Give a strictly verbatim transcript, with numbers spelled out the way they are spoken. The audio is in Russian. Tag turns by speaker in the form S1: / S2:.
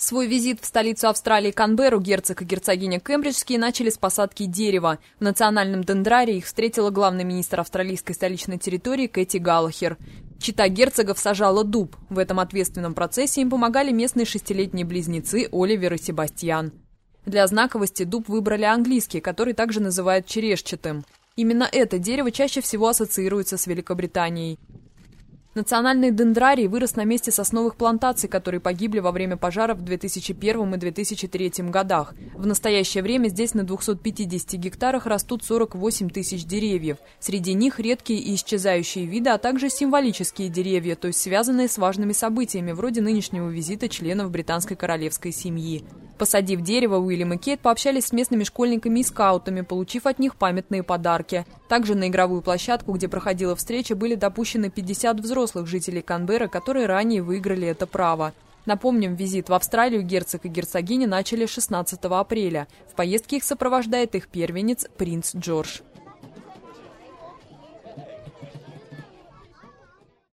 S1: Свой визит в столицу Австралии Канберру герцог и герцогиня Кембриджские начали с посадки дерева. В национальном дендрарии их встретила главный министр австралийской столичной территории Кэти Галлахер. Чета герцогов сажала дуб. В этом ответственном процессе им помогали местные шестилетние близнецы Оливер и Себастьян. Для знаковости дуб выбрали английский, который также называют черешчатым. Именно это дерево чаще всего ассоциируется с Великобританией. Национальный дендрарий вырос на месте сосновых плантаций, которые погибли во время пожаров в две тысячи первом и две тысячи третьем годах. В настоящее время здесь на двухстах пятидесяти гектарах растут сорок восемь тысяч деревьев. Среди них редкие и исчезающие виды, а также символические деревья, то есть связанные с важными событиями, вроде нынешнего визита членов британской королевской семьи. Посадив дерево, Уильям и Кейт пообщались с местными школьниками и скаутами, получив от них памятные подарки. Также на игровую площадку, где проходила встреча, были допущены пятьдесят взрослых жителей Канберры, которые ранее выиграли это право. Напомним, визит в Австралию герцог и герцогиня начали шестнадцатого апреля. В поездке их сопровождает их первенец принц Джордж.